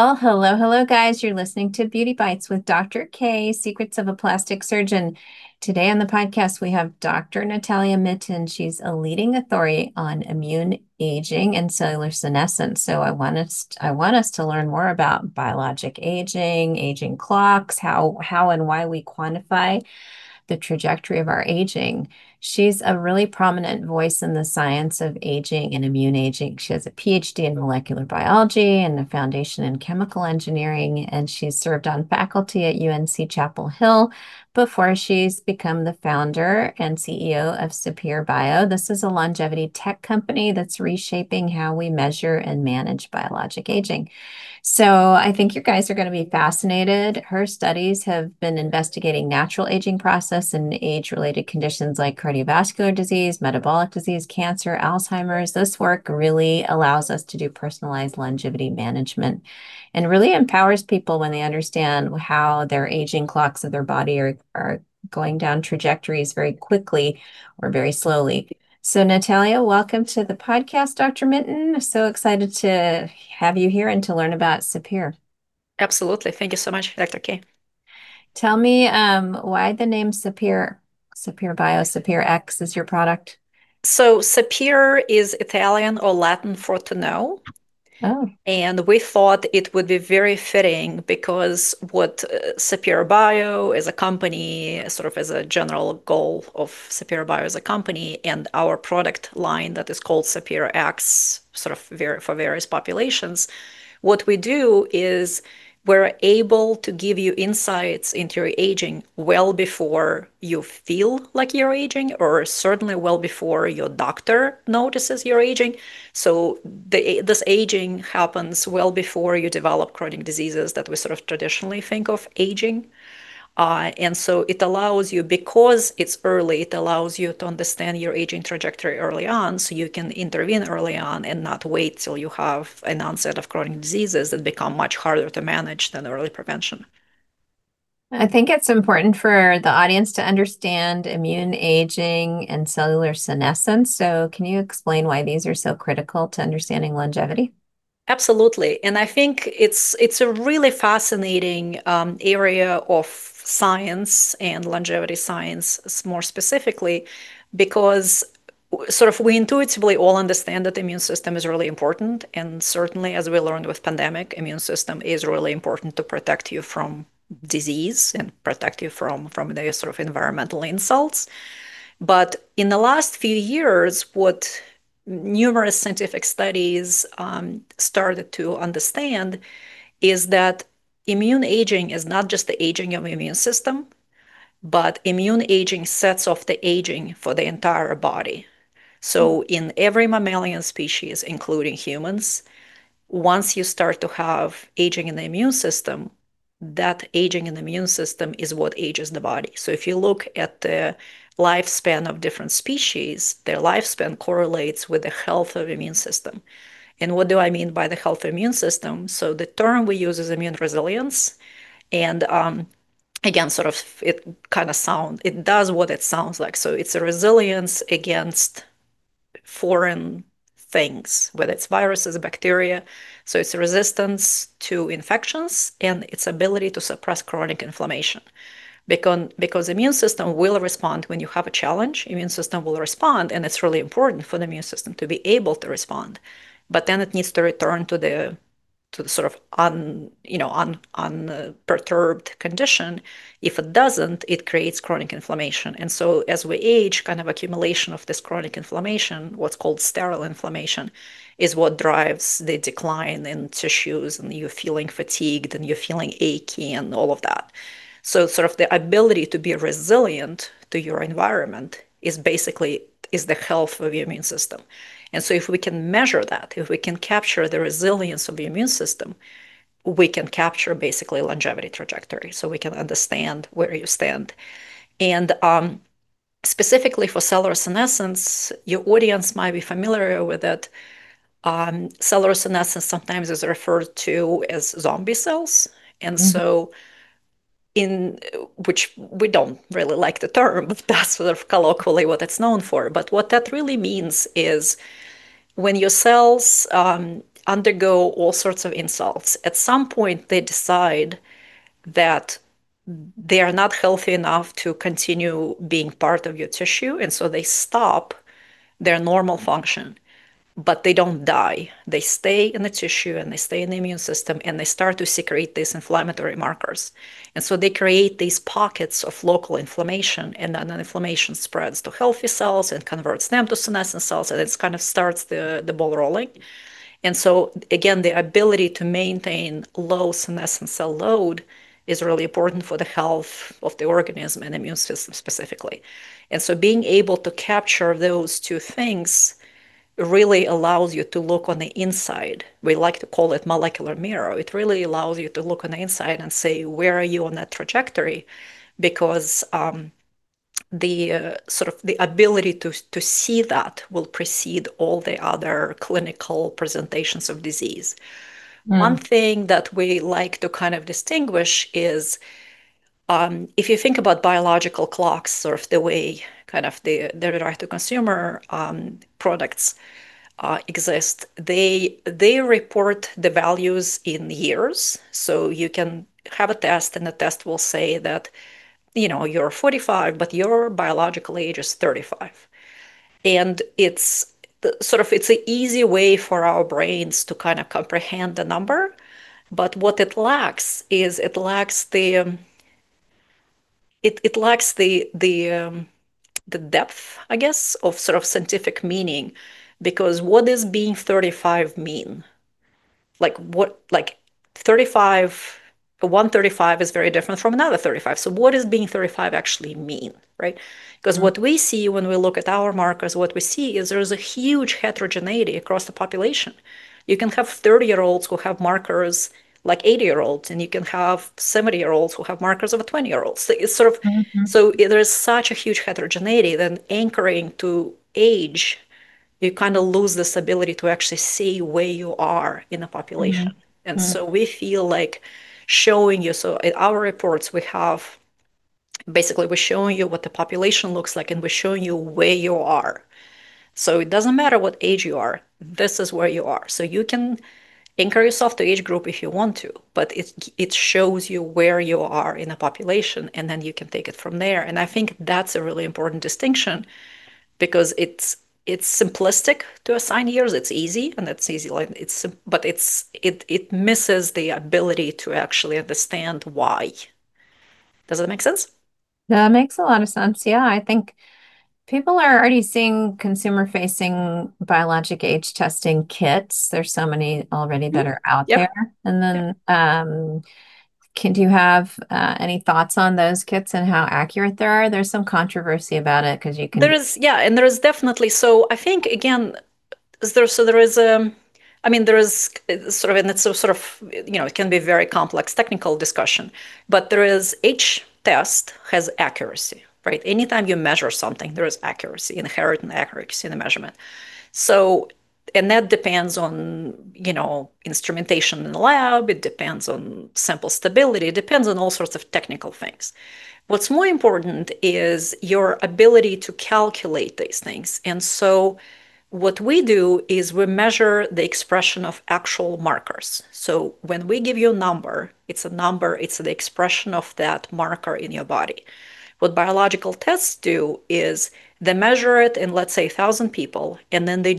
Well, hello, guys. You're listening to Beauty Bites with Dr. K, Secrets of a Plastic Surgeon. Today on the podcast, we have Dr. Natalia Mitten. She's a leading authority on immune aging and cellular senescence. So I want us to learn more about biologic aging, aging clocks, how and why we quantify the trajectory of our aging. She's a really prominent voice in the science of aging and immune aging. She has a PhD in molecular biology and a foundation in chemical engineering, and she's served on faculty at UNC Chapel Hill before she's become the founder and CEO of Sapir Bio. This is a longevity tech company that's reshaping how we measure and manage biologic aging. So I think you guys are going to be fascinated. Her studies have been investigating natural aging process and age-related conditions like cardiovascular disease, metabolic disease, cancer, Alzheimer's. This work really allows us to do personalized longevity management and really empowers people when they understand how their aging clocks of their body are going down trajectories very quickly or very slowly. So, Natalia, welcome to the podcast, Dr. Minton. So excited to have you here and to learn about Sapir. Absolutely. Thank you so much, Dr. K. Tell me why the name Sapir, Sapir Bio, Sapir X is your product. So, sapere is Italian or Latin for to know. Oh, And we thought it would be very fitting because what Sapere Bio is a company, sort of as a general goal of Sapere Bio as a company, and our product line that is called Sapere X, sort of for various populations. What we do is we're able to give you insights into your aging well before you feel like you're aging, or certainly well before your doctor notices you're aging. So this aging happens well before you develop chronic diseases that we sort of traditionally think of aging. And so it allows you, because it's early, it allows you to understand your aging trajectory early on so you can intervene early on and not wait till you have an onset of chronic diseases that become much harder to manage than early prevention. I think it's important for the audience to understand immune aging and cellular senescence. So, can you explain why these are so critical to understanding longevity? Absolutely. And I think it's a really fascinating area of science and longevity science more specifically because sort of we intuitively all understand that the immune system is really important. And certainly, as we learned with pandemic, immune system is really important to protect you from disease and protect you from the sort of environmental insults. But in the last few years, what numerous scientific studies started to understand is that immune aging is not just the aging of the immune system, but immune aging sets off the aging for the entire body. So, in every mammalian species, including humans, once you start to have aging in the immune system, that aging in the immune system is what ages the body. So if you look at the lifespan of different species, their lifespan correlates with the health of the immune system. And what do I mean by the health of the immune system? So the term we use is immune resilience. And again, sort of it does what it sounds like. So it's a resilience against foreign things, whether it's viruses, bacteria. So it's a resistance to infections and its ability to suppress chronic inflammation. Because immune system will respond when you have a challenge, immune system will respond, and it's really important for the immune system to be able to respond. But then it needs to return to the sort of unperturbed condition. If it doesn't, it creates chronic inflammation. And so as we age, kind of accumulation of this chronic inflammation, what's called sterile inflammation, is what drives the decline in tissues, and you're feeling fatigued and you're feeling achy and all of that. So sort of the ability to be resilient to your environment is the health of your immune system. And so if we can measure that, if we can capture the resilience of the immune system, we can capture basically longevity trajectory. So we can understand where you stand. And specifically for cellular senescence, your audience might be familiar with it. Cellular senescence sometimes is referred to as zombie cells. And Mhm. so in which we don't really like the term, but that's sort of colloquially what it's known for. But what that really means is when your cells undergo all sorts of insults. At some point, they decide that they are not healthy enough to continue being part of your tissue, and so they stop their normal function, but they don't die. They stay in the tissue and they stay in the immune system and they start to secrete these inflammatory markers. And so they create these pockets of local inflammation, and then the inflammation spreads to healthy cells and converts them to senescent cells, and it kind of starts the ball rolling. And so, again, the ability to maintain low senescent cell load is really important for the health of the organism and immune system specifically. And so, being able to capture those two things really allows you to look on the inside. We like to call it molecular mirror. It really allows you to look on the inside and say, where are you on that trajectory? Because the sort of the ability to see that will precede all the other clinical presentations of disease. One Mm. thing that we like to kind of distinguish is if you think about biological clocks, sort of the way kind of the direct-to-consumer products exist, they report the values in years. So you can have a test, and the test will say that you're 45, but your biological age is 35. And it's an easy way for our brains to kind of comprehend the number. But what it lacks is it lacks the depth, I guess, of sort of scientific meaning. Because what does being 35 mean? Like 35, 135 is very different from another 35. So what does being 35 actually mean, right? Because Mm. what we see when we look at our markers, what we see is there's a huge heterogeneity across the population. You can have 30-year-olds who have markers like 80-year-olds, and you can have 70-year-olds who have markers of a 20-year-old. So it's sort of, Mhm. so there's such a huge heterogeneity, then anchoring to age, you kind of lose this ability to actually see where you are in the population. Mhm. And Mhm. so we feel like showing you, so in our reports, we have basically we're showing you what the population looks like, and we're showing you where you are. So it doesn't matter what age you are, this is where you are. So you can anchor yourself to age group if you want to, but it shows you where you are in a population, and then you can take it from there. And I think that's a really important distinction, because it's simplistic to assign years. It's easy, and it's easy, like but it misses the ability to actually understand why. Does that make sense? That makes a lot of sense. Yeah, I think people are already seeing consumer-facing biologic age testing kits. There's so many already that Mhm. are out there. Yep. And Yep. then, do you have any thoughts on those kits and how accurate they are? There's some controversy about it because you can There be. is, yeah, and there is definitely. So I think again, there is I mean, there is sort of, and it's a sort of, it can be very complex technical discussion, but there is, each test has accuracy, right? Anytime you measure something, there is accuracy, inherent accuracy in the measurement. So, and that depends on, instrumentation in the lab, it depends on sample stability, it depends on all sorts of technical things. What's more important is your ability to calculate these things. And so what we do is we measure the expression of actual markers. So when we give you a number, it's the expression of that marker in your body. What biological tests do is they measure it in, let's say, 1,000 people, and then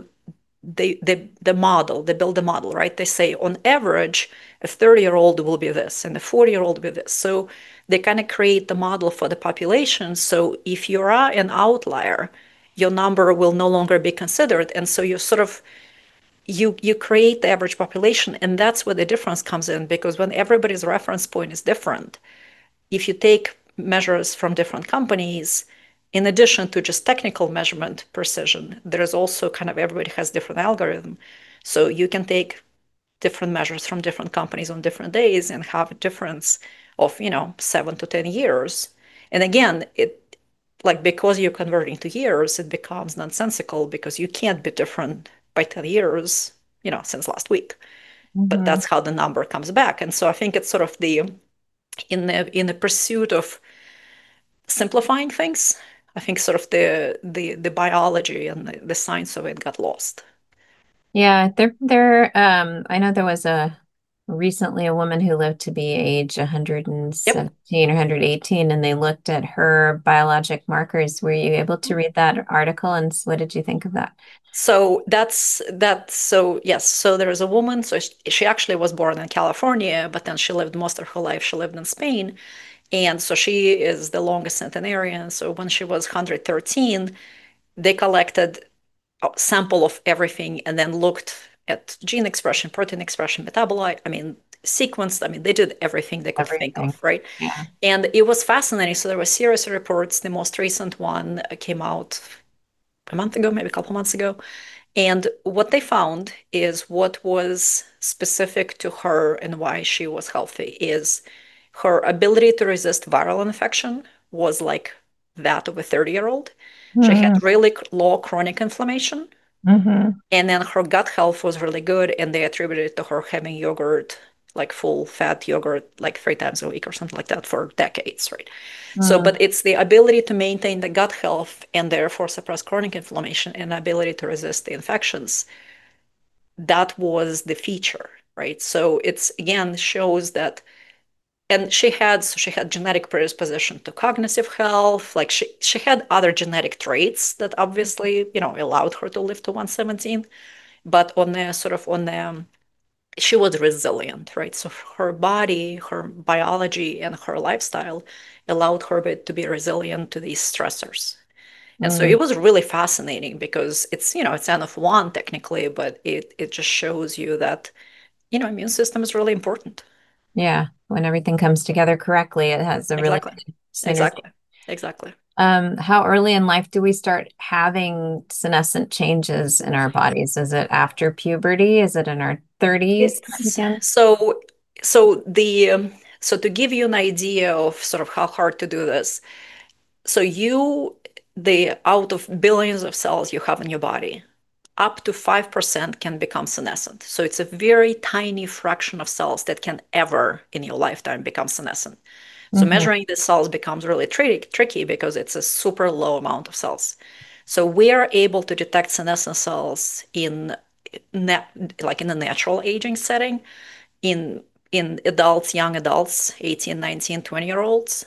they build a model, right? They say on average, a 30-year-old will be this, and a 40-year-old will be this. So they kind of create the model for the population. So if you are an outlier, your number will no longer be considered. And so you sort of you create the average population, and that's where the difference comes in, because when everybody's reference point is different, if you take measures from different companies, in addition to just technical measurement precision, there is also kind of, everybody has different algorithm. So you can take different measures from different companies on different days and have a difference of, 7 to 10 years. And again, because you're converting to years, it becomes nonsensical, because you can't be different by 10 years, since last week. But Mhm. that's how the number comes back. And so I think it's sort of in the pursuit of simplifying things, I think sort of the biology and the science of it got lost. Yeah, I know there was a recently a woman who lived to be age Yep. 117 or 118, and they looked at her biologic markers. Were you able to read that article, and what did you think of that? So that's so yes. So there is a woman. So she actually was born in California, but then she lived most of her life. She lived in Spain, and so she is the longest centenarian. So when she was 113, they collected a sample of everything and then looked at gene expression, protein expression, metabolite. I mean, sequenced. I mean, they did everything they could think Everything. of, right? Yeah. And it was fascinating. So there were series of reports. The most recent one came out a month ago, maybe a couple months ago. And what they found is what was specific to her and why she was healthy is her ability to resist viral infection was like that of a 30-year-old. She had Hmm. really low chronic inflammation. Hmm. And then her gut health was really good, and they attributed it to her having yogurt, like full fat yogurt, like 3 times a week or something like that for decades, right? So, Hmm. but it's the ability to maintain the gut health and therefore suppress chronic inflammation and ability to resist the infections. That was the feature, right? So it's again shows that, and she had genetic predisposition to cognitive health, like she had other genetic traits that obviously, allowed her to live to 117, but she was resilient, right? So her body, her biology, and her lifestyle allowed her to be resilient to these stressors. And so Hmm. it was really fascinating because it's N of one technically, but it just shows you that, immune system is really important. Yeah. When everything comes together correctly, it has a really Exactly. good synergy. Exactly. Exactly. How early in life do we start having senescent changes in our bodies? Is it after puberty? Is it in our 30s that It's begin? so the so to give you an idea of sort of how hard to do this. So the out of billions of cells you have in your body, up to 5% can become senescent. So it's a very tiny fraction of cells that can ever in your lifetime become senescent. So Hmm. measuring the cells becomes really tricky because it's a super low amount of cells. So we are able to detect senescent cells like in a natural aging setting in adults, young adults, 18, 19, 20-year-olds.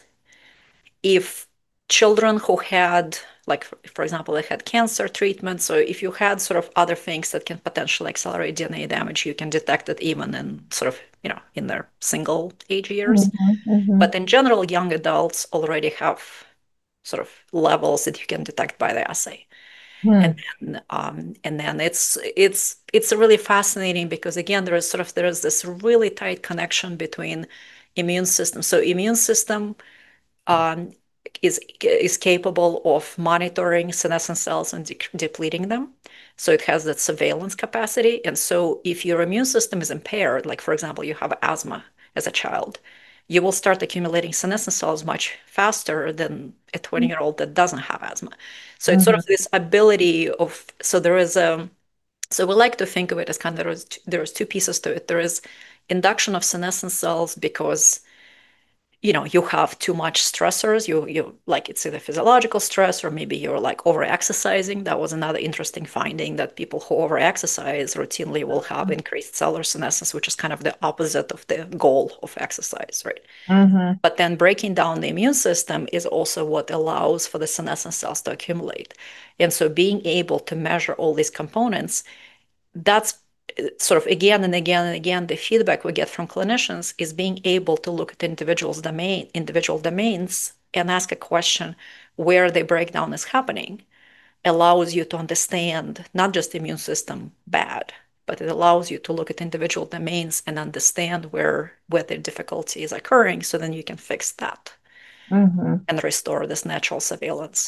If children who had, like, for example, they had cancer treatment, so if you had sort of other things that can potentially accelerate DNA damage, you can detect it even in sort of, in their single age years. Hmm. Hmm. But in general, young adults already have sort of levels that you can detect by the assay. And Hmm. then it's really fascinating because again, there is this really tight connection between immune system. So immune system um, is capable of monitoring senescent cells and depleting them. So it has that surveillance capacity. And so if your immune system is impaired, like for example, you have asthma as a child, you will start accumulating senescent cells much faster than a 20-year-old that doesn't have asthma. So it's sort of Hmm. this ability of, so there is a, so we like to think of it as kind of there is two pieces to it. There is induction of senescent cells because you have too much stressors. You like it's either physiological stress or maybe you're like over exercising. That was another interesting finding that people who over exercise routinely will have increased cellular senescence, which is kind of the opposite of the goal of exercise, right? Hmm. But then breaking down the immune system is also what allows for the senescent cells to accumulate. And so being able to measure all these components, that's sort of again and again and again the feedback we get from clinicians is being able to look at individual domains and ask a question where the breakdown is happening allows you to understand not just the immune system bad, but it allows you to look at individual domains and understand where the difficulty is occurring so then you can fix that Hmm. and restore this natural surveillance.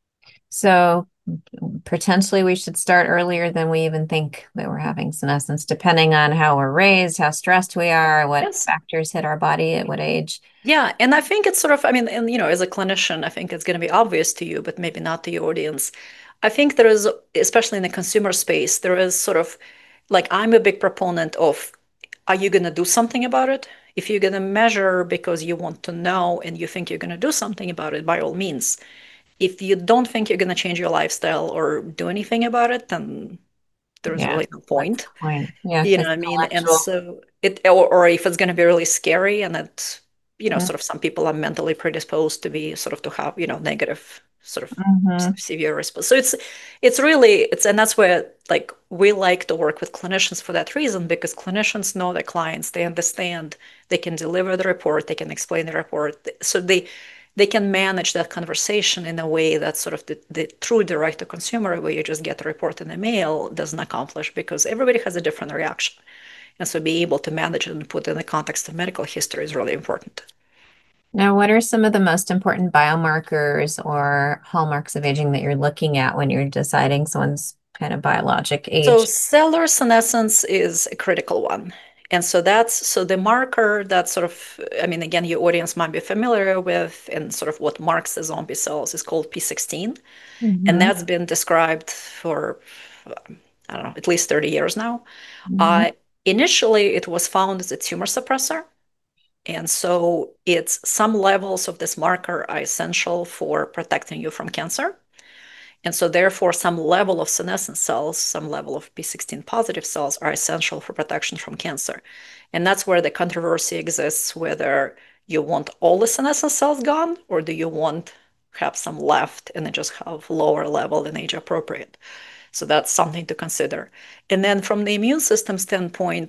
So potentially we should start earlier than we even think that we're having senescence, depending on how we're raised, how stressed we are, what Yes. factors hit our body at what age. Yeah, and I think it's sort of, I mean, and as a clinician, I think it's going to be obvious to you, but maybe not to your audience. I think there is, especially in the consumer space, there is sort of like I'm a big proponent of, are you going to do something about it? If you're going to measure because you want to know and you think you're going to do something about it, by all means. If you don't think you're going to change your lifestyle or do anything about it, then there's Yeah, really no that's the point. point. Yeah, You know it's what I mean? And intellectual. so or if it's going to be really scary and it, Mm-hmm. sort of some people are mentally predisposed to be sort of to have, negative sort of Mm-hmm. severe response. So it's really, and that's where like we like to work with clinicians for that reason, because clinicians know their clients, they understand, they can deliver the report, they can explain the report. So they can manage that conversation in a way that sort of the true direct to consumer, where you just get a report in the mail, doesn't accomplish, because everybody has a different reaction. And so being able to manage it and put it in the context of medical history is really important. Now, what are some of the most important biomarkers or hallmarks of aging that you're looking at when you're deciding someone's kind of biologic So age? cellular senescence is a critical one. And so so the marker that sort of, I mean, again, your audience might be familiar with, and sort of what marks the zombie cells is called P16. And Mm-hmm. that's been described for, I don't know, at least 30 years now. Mm-hmm. Uh, Initially, it was found as a tumor suppressor. And so it's some levels of this marker are essential for protecting you from cancer. And so therefore, some level of senescent cells, some level of P16 positive cells are essential for protection from cancer. And that's where the controversy exists, whether you want all the senescent cells gone, or do you want have some left and then just have lower level and age appropriate. So that's something to consider. And then from the immune system standpoint,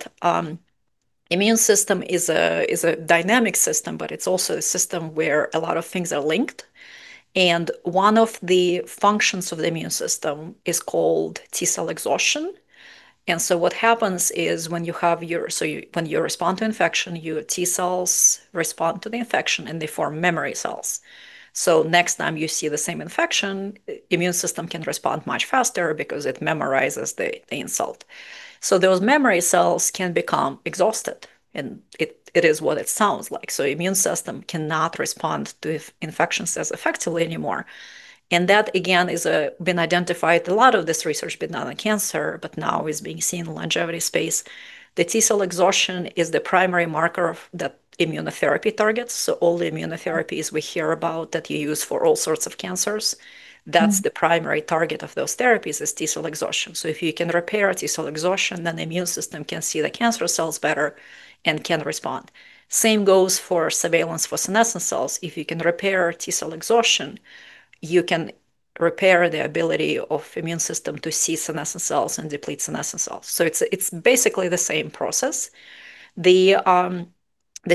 immune system is a dynamic system, but it's also a system where a lot of things are linked. And one of the functions of the immune system is called T cell exhaustion. And so what happens is when you have when you respond to infection, your T cells respond to the infection and they form memory cells. So next time you see the same infection, immune system can respond much faster because it memorizes the insult. So those memory cells can become exhausted, and it is what it sounds like. So immune system cannot respond to infections as effectively anymore. And that again is been identified. A lot of this research been done on cancer, but now is being seen in longevity space. The T cell exhaustion is the primary marker that immunotherapy targets. So all the immunotherapies we hear about that you use for all sorts of cancers, that's the primary target of those therapies is T cell exhaustion. So if you can repair T cell exhaustion, then the immune system can see the cancer cells better and can respond. Same goes for surveillance for senescent cells. If you can repair T cell exhaustion, you can repair the ability of immune system to see senescent cells and deplete senescent cells. So it's basically the same process. The the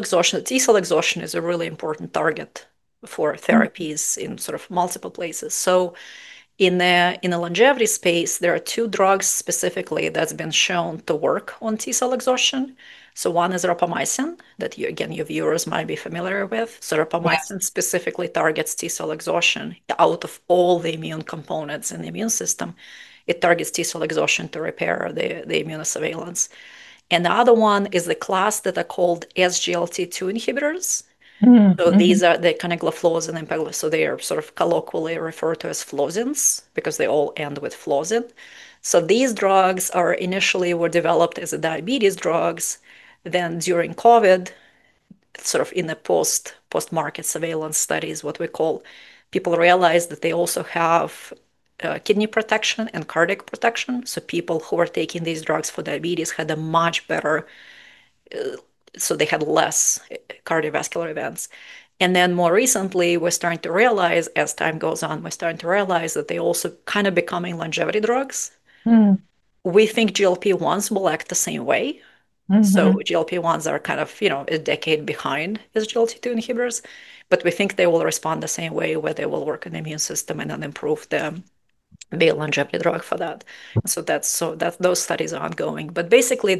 T cell exhaustion is a really important target for therapies in sort of multiple places. So in the longevity space, there are two drugs specifically that's been shown to work on T cell exhaustion. So one is rapamycin that again, your viewers might be familiar with. So Yes. rapamycin specifically targets T cell exhaustion out of all the immune components in the immune system. It targets T cell exhaustion to repair the immunosurveillance. And the other one is the class that are called SGLT2 inhibitors. So Mm-hmm. these are the canagliflozin and peglispro. So they are sort of colloquially referred to as flozins because they all end with flozin. So these drugs are initially were developed as a diabetes drugs. Then during COVID, sort of in the post-market surveillance studies, what we call, people realized that they also have kidney protection and cardiac protection. So people who are taking these drugs for diabetes had a much better, so they had less cardiovascular events. And then more recently, we're starting to realize, as time goes on, we're starting to realize that they also kind of becoming longevity drugs. We think GLP-1s will act the same way. So Mm-hmm. GLP-1s are kind of, a decade behind SGLT2 inhibitors, but we think they will respond the same way, where they will work on the immune system and then improve be a longevity drug for that. So that those studies are ongoing. But basically,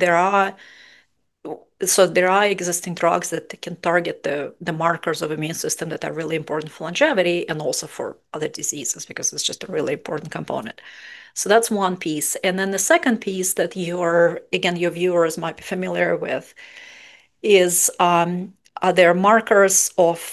there are existing drugs that can target the markers of immune system that are really important for longevity and also for other diseases, because it's just a really important component. So that's one piece. And then the second piece that your viewers might be familiar with is are there markers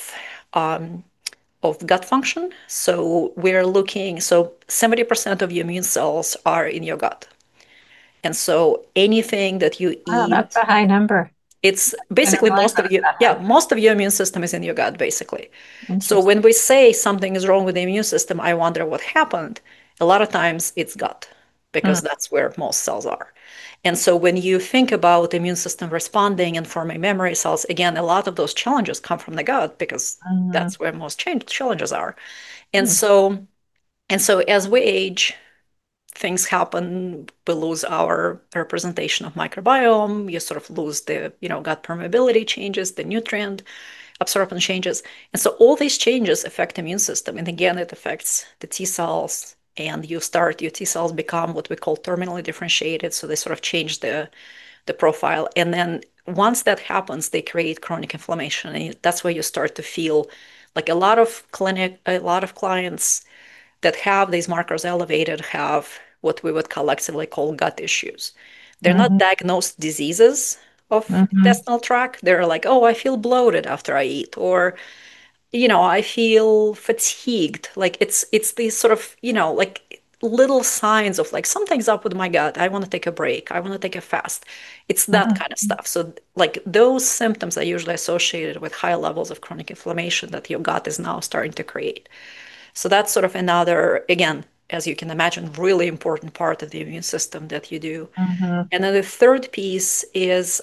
of gut function. So 70% of your immune cells are in your gut. And so anything that you Wow, that's eat, a high number. it's I didn't basically realize that was that high. most of your immune system is in your gut, basically. So Interesting. when we say something is wrong with the immune system, I wonder what happened. A lot of times it's gut, because Mm-hmm. that's where most cells are. And so when you think about the immune system responding and forming memory cells, again, a lot of those challenges come from the gut because that's where most challenges are. And so and so as we age, things happen. We lose our representation of microbiome. You sort of lose the, gut permeability changes, the nutrient absorption changes. And so all these changes affect the immune system. And again, it affects the T cells. And your T cells become what we call terminally differentiated. So they sort of change the profile. And then once that happens, they create chronic inflammation. And that's where you start to feel like a lot of clients that have these markers elevated have what we would collectively call gut issues. They're not Mm-hmm. diagnosed diseases of Mm-hmm. intestinal tract. They're like, oh, I feel bloated after I eat, or I feel fatigued. Like it's these sort of, like little signs of like something's up with my gut. I want to take a break. I want to take a fast. It's that kind of Mm-hmm. stuff. So like those symptoms are usually associated with high levels of chronic inflammation that your gut is now starting to create. So that's sort of another, again, as you can imagine, really important part of the immune system that you do. Mm-hmm. And then the third piece is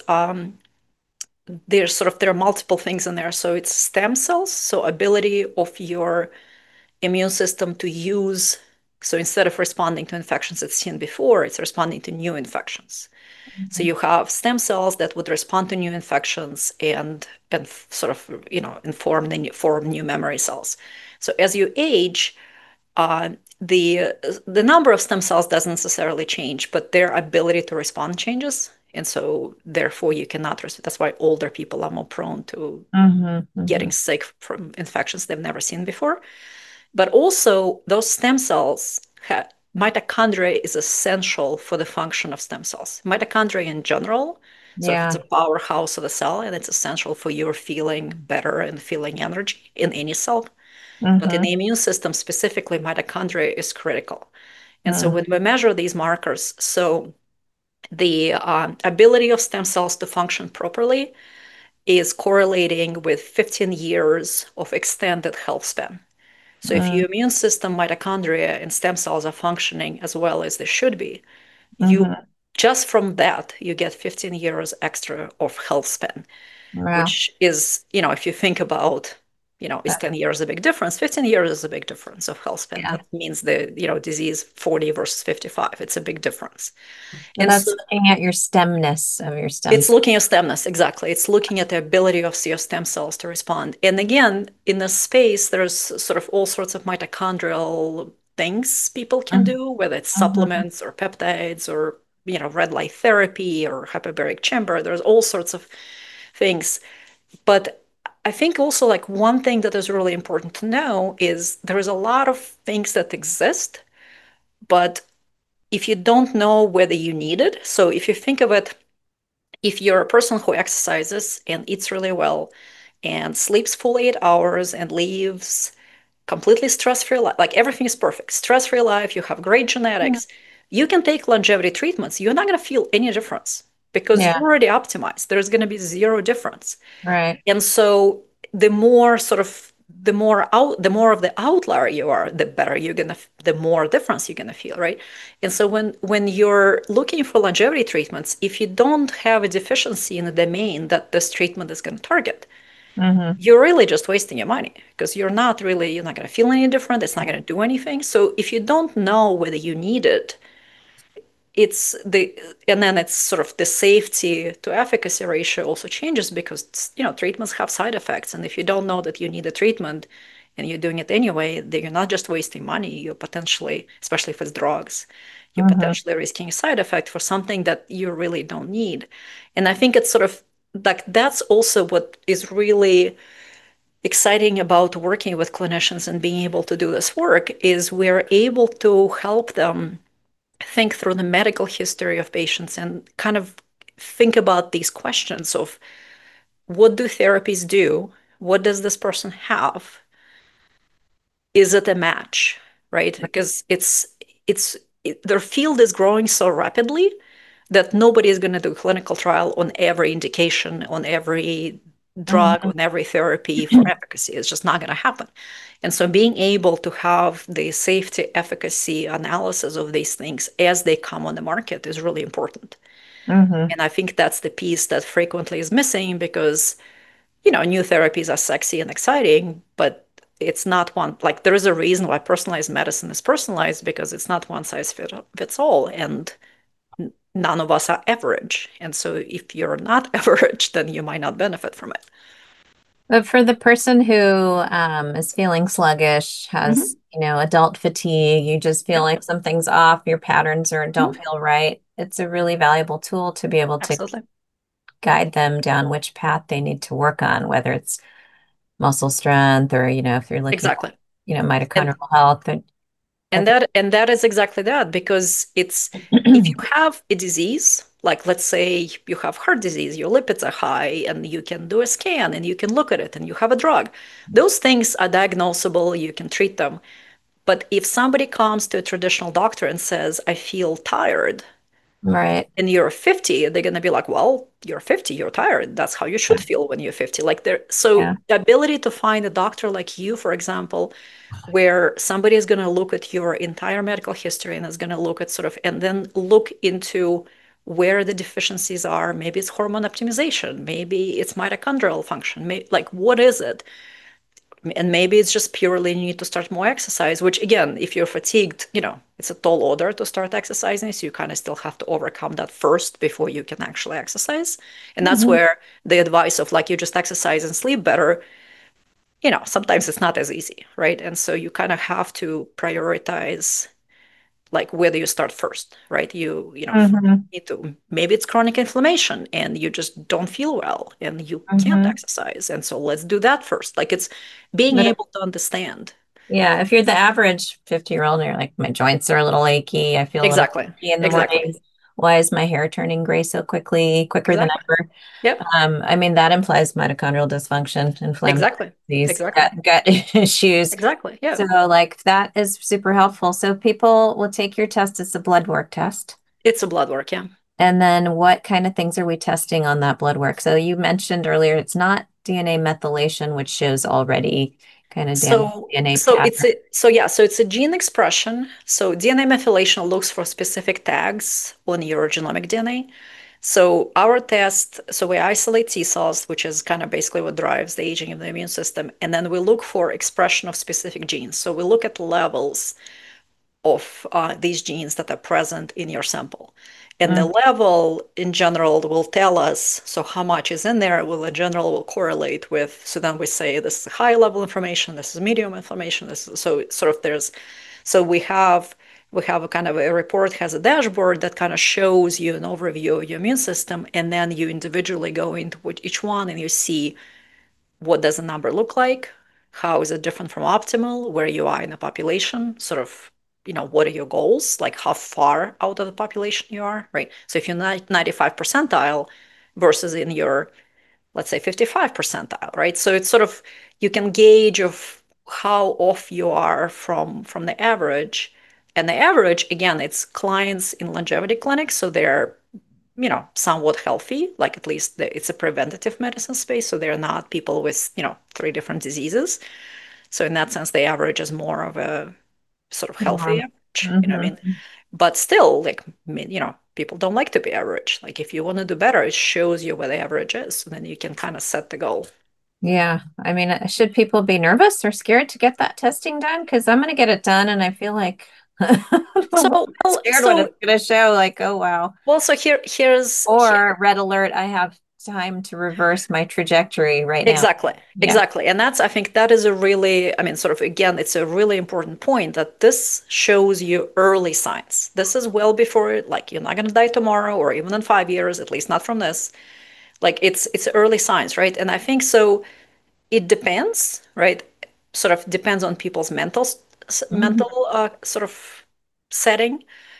there are multiple things in there. So it's stem cells, so ability of your immune system to use. So instead of responding to infections it's seen before, it's responding to new infections. So you have stem cells that would respond to new infections and sort of form new memory cells. So as you age, uh, the number of stem cells doesn't necessarily change, but their ability to respond changes. And so therefore you cannot that's why older people are more prone to Mm-hmm. getting sick from infections they've never seen before. But also those stem cells mitochondria is essential for the function of stem cells. Mitochondria in general, sort of it's Yeah. a powerhouse of the cell, and it's essential for your feeling better and feeling energy in any cell. But in Mm-hmm. the immune system specifically, mitochondria is critical. And so Mm-hmm. when we measure these markers, so the ability of stem cells to function properly is correlating with 15 years of extended health span. So if your immune system, mitochondria, and stem cells are functioning as well as they should be, you Mm-hmm. just from that, you get 15 years extra of health span, Wow. which is, if you think about, is That, 10 years a big difference? 15 years is a big difference of health span. yeah. That means disease 40 versus 55. It's a big difference. So And so that's looking at your stemness of your it's stems. looking at stemness, exactly. It's looking at the ability of your stem cells to respond. And again, in this space, there's sort of all sorts of mitochondrial things people can do, whether it's Mm-hmm. supplements or peptides or, red light therapy or hyperbaric chamber. There's all sorts of things. But I think also like one thing that is really important to know is there is a lot of things that exist, but if you don't know whether you need it, so if you think of it, if you're a person who exercises and eats really well and sleeps full 8 hours and lives completely stress-free life, like everything is perfect, stress-free life, you have great genetics, you can take longevity treatments. You're not going to feel any difference because you're Yeah. already optimized. There's going to be zero difference. Right. And so the more sort of the more of the outlier you are, the better the more difference you're gonna feel, right? And so when you're looking for longevity treatments, if you don't have a deficiency in the domain that this treatment is gonna target, Mm-hmm. you're really just wasting your money because you're not gonna feel any different. It's not gonna do anything. So if you don't know whether you need it, it's the and then it's sort of the safety to efficacy ratio also changes because treatments have side effects, and if you don't know that you need a treatment and you're doing it anyway, then you're not just wasting money, you're potentially, especially if it's drugs, you're Mm-hmm. potentially risking a side effect for something that you really don't need. And I think it's sort of like that's also what is really exciting about working with clinicians and being able to do this work is we're able to help them think through the medical history of patients and kind of think about these questions of what do therapies do? What does this person have? Is it a match? Right? Because their field is growing so rapidly that nobody is going to do a clinical trial on every indication, on every drug Mhm. on every therapy for efficacy. It's just not going to happen. And so being able to have the safety efficacy analysis of these things as they come on the market is really important. Mhm. And I think that's the piece that frequently is missing because, new therapies are sexy and exciting, but it's not one, like, there is a reason why personalized medicine is personalized because it's not one size fits all. And none of us are average. And so if you're not average, then you might not benefit from it. But for the person who is feeling sluggish, has, Hmm. adult fatigue, you just feel Yeah, like something's off, your patterns or don't mhm, feel right, it's a really valuable tool to be able to absolutely. guide them down which path they need to work on, whether it's muscle strength or, if you're looking at, Exactly. And mitochondrial health. I and think, that is exactly that because it's if you have a disease, like let's say you have heart disease, your lipids are high, and you can do a scan and you can look at it and you have a drug. Those things are diagnosable, you can treat them. But if somebody comes to a traditional doctor and says, I feel tired, right. and you're 50, they're going to be like, well, you're 50, you're tired. That's how you should feel when you're 50. Like there, so Yeah. the ability to find a doctor like you, for example, where somebody is going to look at your entire medical history and is going to look at sort of, and then look into where the deficiencies are. Maybe it's hormone optimization, maybe it's mitochondrial function, like what is it? And maybe it's just purely you need to start more exercise, which again, if you're fatigued, it's a tall order to start exercising. So you kind of still have to overcome that first before you can actually exercise. And that's Mhm. where the advice of like you just exercise and sleep better, sometimes it's not as easy, right? And so you kind of have to prioritize like where do you start first, right? Mhm. Need to, maybe it's chronic inflammation and you just don't feel well and you can't Mhm. exercise. And so let's do that first. Like it's being But able to understand. yeah, if you're the average 50-year-old and you're like, my joints are a little achy, I feel a little Exactly. achy in the Exactly. mornings. Why is my hair turning gray so quickly, quicker than Exactly. ever? Yep. I mean, that implies mitochondrial dysfunction, inflammatory Exactly. disease, Exactly. gut issues. Exactly. Yeah. So, like, that is super helpful. So, people will take your test. It's a blood work test. It's a blood work. Yeah. And then, what kind of things are we testing on that blood work? So, you mentioned earlier it's not DNA methylation, which shows already kind of DNA pattern. So it's a gene expression. So DNA methylation looks for specific tags on your genomic DNA. So our test, so we isolate T cells, which is kind of basically what drives the aging of the immune system, and then we look for expression of specific genes. So we look at levels of these genes that are present in your sample. And the Mm, level in general will tell us, so how much is in there will in general will correlate with, so then we say this is high level information, this is medium information, this is, so sort of so we have a kind of a report has a dashboard that kind of shows you an overview of your immune system, and then you individually go into each one and you see what does the number look like? How is it different from optimal? Where you are in the population? Sort of, what are your goals? Like how far out of the population you are, right? So if you're 95 percentile versus in your, let's say 55 percentile, right? So it's sort of, you can gauge of how off you are from the average. And the average, again, it's clients in longevity clinics, so they're somewhat healthy, like at least it's a preventative medicine space. So they're not people with, three different diseases. So in that sense, the average is more of a sort of healthy norm. average, you know what I mean? Hmm. But still, like, people don't like to be average. Like if you want to do better, it shows you where the average is. So then you can kind of set the goal. Yeah. I mean, should people be nervous or scared to get that testing done? Because I'm going to get it done and I feel like I'm a So, little bit well, scared what so, it's going to show. Like, oh, wow. well, so here, Or red alert, I have time to reverse my trajectory right now. exactly, Yeah. exactly. And I think that is a really, I mean, sort of, again, it's a really important point that this shows you early signs. This is well before it, like you're not going to die tomorrow or even in 5 years, at least not from this. Like it's early signs, right? And I think so it depends, right? Sort of depends on people's Mhm. mental sort of setting.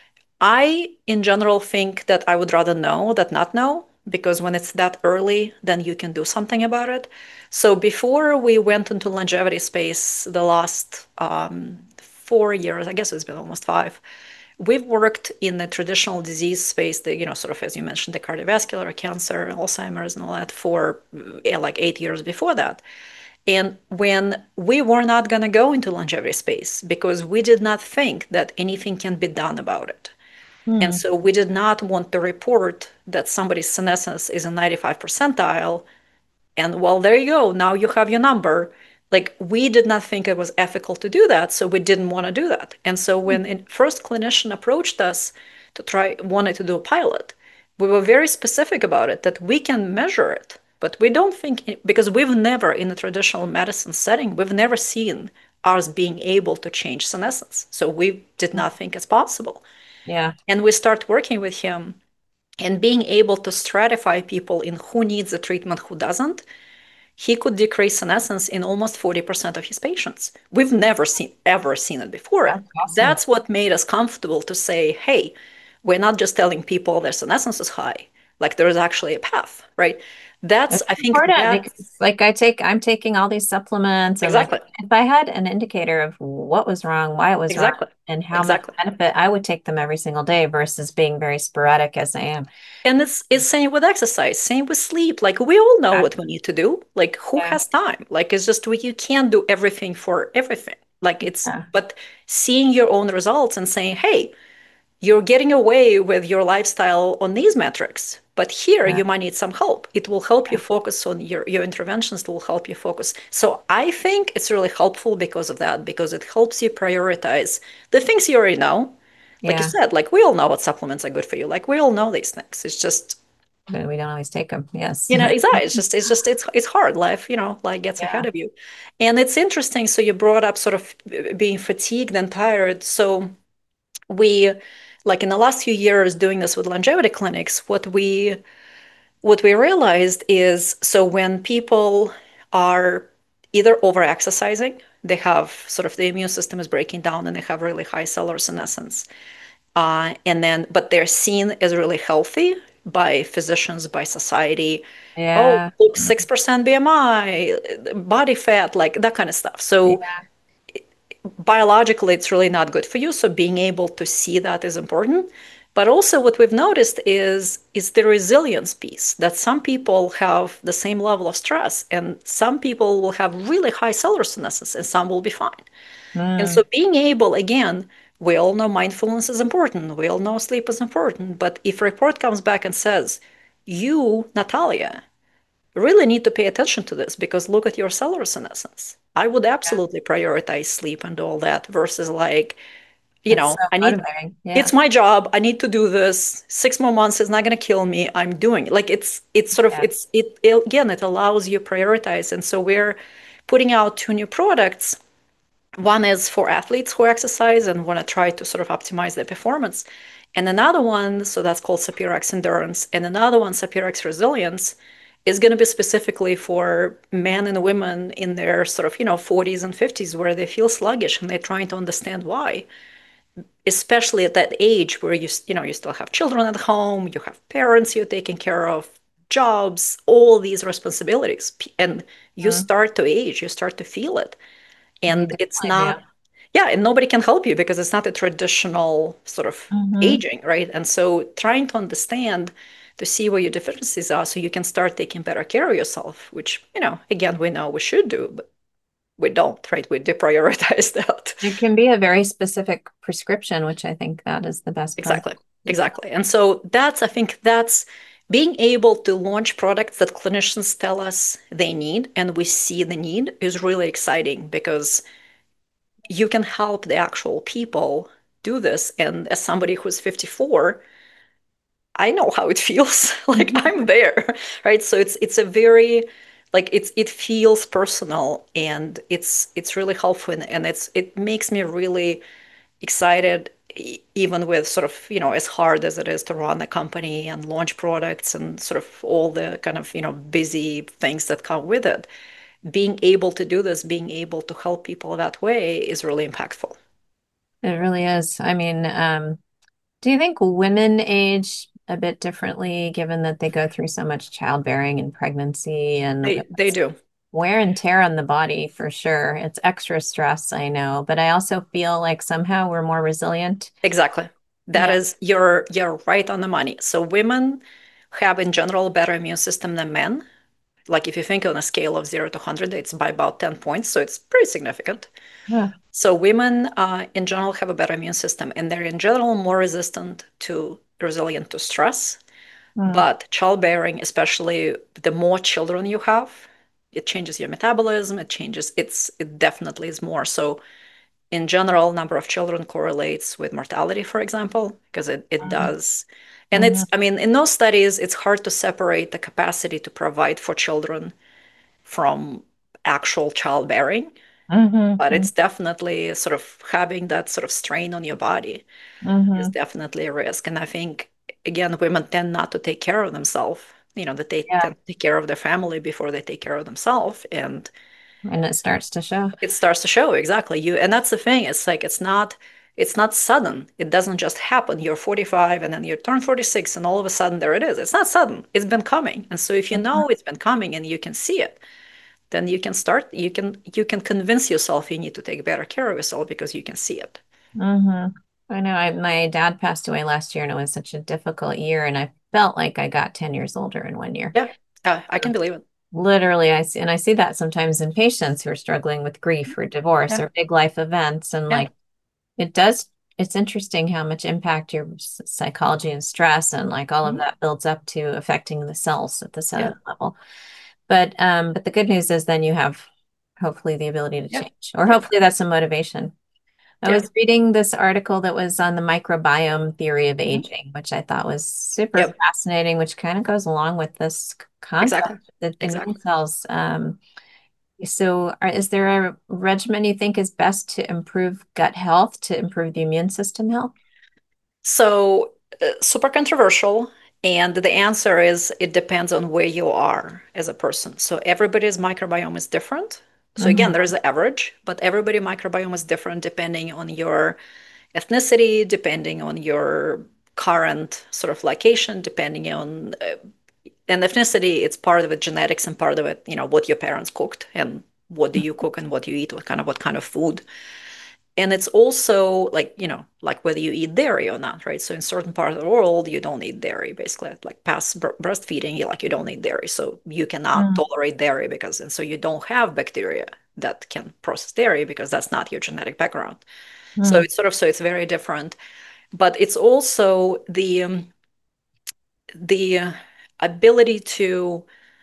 I, in general, think that I would rather know than not know, because when it's that early, then you can do something about it. So before we went into longevity space, the last 4 years, I guess it's been almost five, we've worked in the traditional disease space, the, sort of, as you mentioned, the cardiovascular, cancer, Alzheimer's, and all that for like 8 years before that. And when we were not going to go into longevity space because we did not think that anything can be done about it. And Hmm. so we did not want to report that somebody's senescence is a 95 percentile. And well, there you go. Now you have your number. Like we did not think it was ethical to do that, so we didn't want to do that. And so when a first clinician approached us to try, wanted to do a pilot, we were very specific about it that we can measure it, but we don't think because we've never in a traditional medicine setting, we've never seen ours being able to change senescence. So we did not think it's possible. Yeah. And we start working with him and being able to stratify people in who needs the treatment, who doesn't, he could decrease senescence in almost 40% of his patients. We've never ever seen it before. That's awesome. That's what made us comfortable to say, hey, we're not just telling people their senescence is high, like there is actually a path, right? That's, It's I think important that because like I'm taking all these supplements and like exactly, if I had an indicator of what was wrong, why it was wrong, exactly, and how much exactly. benefit, I would take them every single day versus being very sporadic as I am. And it's same with exercise, same with sleep. Like we all know what we need to do. Like who Yeah. has time? Like it's just you can't do everything for everything. Like it's Yeah. but seeing your own results and saying, hey, you're getting away with your lifestyle on these metrics, but here Yeah. you might need some help. It will help you Yeah. focus on your interventions will help you focus. So I think it's really helpful because of that, because it helps you prioritize the things you already know. Like you Yeah. said, like we all know what supplements are good for you. Like we all know these things. It's just, But we don't always take them. Yes. exactly. It's hard. Life, life gets ahead Yeah. of you. And it's interesting. So you brought up sort of being fatigued and tired. So we like in the last few years doing this with longevity clinics, what we realized is so when people are either over exercising, they have sort of the immune system is breaking down and they have really high cellular senescence, and then but they're seen as really healthy by physicians, by society. Oh, Yeah. look, 6% BMI, body fat, like that kind of stuff. So Yeah. biologically it's really not good for you, so being able to see that is important. But also what we've noticed is the resilience piece, that some people have the same level of stress and some people will have really high cellular senescence and some will be fine. And so Mm. being able, again, we all know mindfulness is important, we all know sleep is important, but if a report comes back and says, you, Natalia, really need to pay attention to this because look at your cellular senescence. I would Yeah. absolutely prioritize sleep and all that versus like, It's so I need, motivating. Yeah. it's my job. I need to do this. 6 more months is not going to kill me. I'm doing it. Like it's sort of, Yeah. again, it allows you prioritize. And so we're putting out two new products. One is for athletes who exercise and want to try to sort of optimize their performance. And another one, so that's called Sapirex Endurance, and another one, Sapirex Resilience, is going to be specifically for men and women in their sort of, 40s and 50s where they feel sluggish and they're trying to understand why, especially at that age where you still have children at home, you have parents you're taking care of, jobs, all these responsibilities, and you Mm. start to age, you start to feel it. We And it's definitely do. not, yeah, and nobody can help you because it's not a traditional sort of Hmm. aging, right? And so trying to understand to see where your deficiencies are so you can start taking better care of yourself, which, again, we know we should do, but we don't, right? We deprioritize that. It can be a very specific prescription, which I think that is the best part. Exactly. Exactly. And so I think that's being able to launch products that clinicians tell us they need and we see the need is really exciting because you can help the actual people do this. And as somebody who's 54, I know how it feels. Like Mhm. I'm there, right? So it's a very like it feels personal and it's really helpful and it makes me really excited even with sort of, as hard as it is to run a company and launch products and sort of all the kind of, busy things that come with it. Being able to do this, being able to help people that way is really impactful. It really is. I mean, do you think women age a bit differently given that they go through so much childbearing and pregnancy and They it's do. wear and tear on the body for sure. It's extra stress, I know, but I also feel like somehow we're more resilient. Exactly. That Yeah. is, you're right on the money. So women have in general a better immune system than men. Like if you think on a scale of 0 to 100, it's by about 10 points, so it's pretty significant. Yeah. So women in general have a better immune system, and they're in general more resistant to resilient to stress. Mm, But childbearing, especially the more children you have, it changes your metabolism, it definitely is more. So in general, number of children correlates with mortality, for example, because it mm, does. And mhm, I mean, in those studies, it's hard to separate the capacity to provide for children from actual childbearing, mhm, but mhm, it's definitely sort of having that sort of strain on your body is mhm. definitely a risk. And I think, again, women tend not to take care of themselves, that they Yeah. tend to take care of their family before they take care of themselves. And And it starts to show. it starts to show exactly and that's the thing. It's like it's not sudden. It doesn't just happen. You're 45 and then you turn 46 and all of a sudden there it is. It's not sudden. It's been coming. And so if you Mhm, know it's been coming and you can see it, then you can convince yourself you need to take better care of yourself because you can see it. mhm. I know my dad passed away last year and it was such a difficult year and I felt like I got 10 years older in one year. Yeah, I can believe it. Literally, I see that sometimes in patients who are struggling with grief or divorce Yeah, or big life events. And yeah, like it does, it's interesting how much impact your psychology and stress and like all of mhm, that builds up to affecting the cells at the yeah, cellular level. But the good news is then you have hopefully the ability to yeah, change, or yeah, hopefully that's a motivation. I yeah. was reading this article that was on the microbiome theory of Mhm. aging, which I thought was super Yep, fascinating, which kind of goes along with this exactly, concept that immune exactly. cells. Is there a regimen you think is best to improve gut health, to improve the immune system health? So, super controversial. And the answer is it depends on where you are as a person. So, everybody's microbiome is different. So, again, Hmm. there is an average, but everybody microbiome is different depending on your ethnicity, depending on your current sort of location, depending on, and ethnicity, it's part of it genetics and part of it, what your parents cooked and what do you cook and what do you eat, what kind of food. And it's also like whether you eat dairy or not, right? So in certain parts of the world, you don't eat dairy, basically. Like past breastfeeding, you don't eat dairy. So you cannot tolerate dairy and so you don't have bacteria that can process dairy because that's not your genetic background. So Hmm. it's very different. But it's also the ability to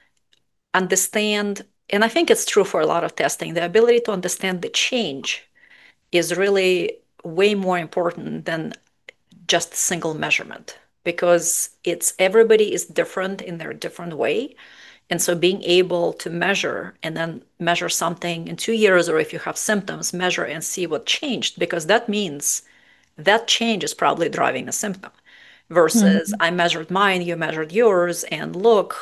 understand, and I think it's true for a lot of testing, the ability to understand the change is really way more important than just single measurement because it's everybody is different in their different way. And so being able to measure and then measure something in 2 years, or if you have symptoms, measure and see what changed, because that means that change is probably driving the symptom versus Hmm. I measured mine, you measured yours, and look,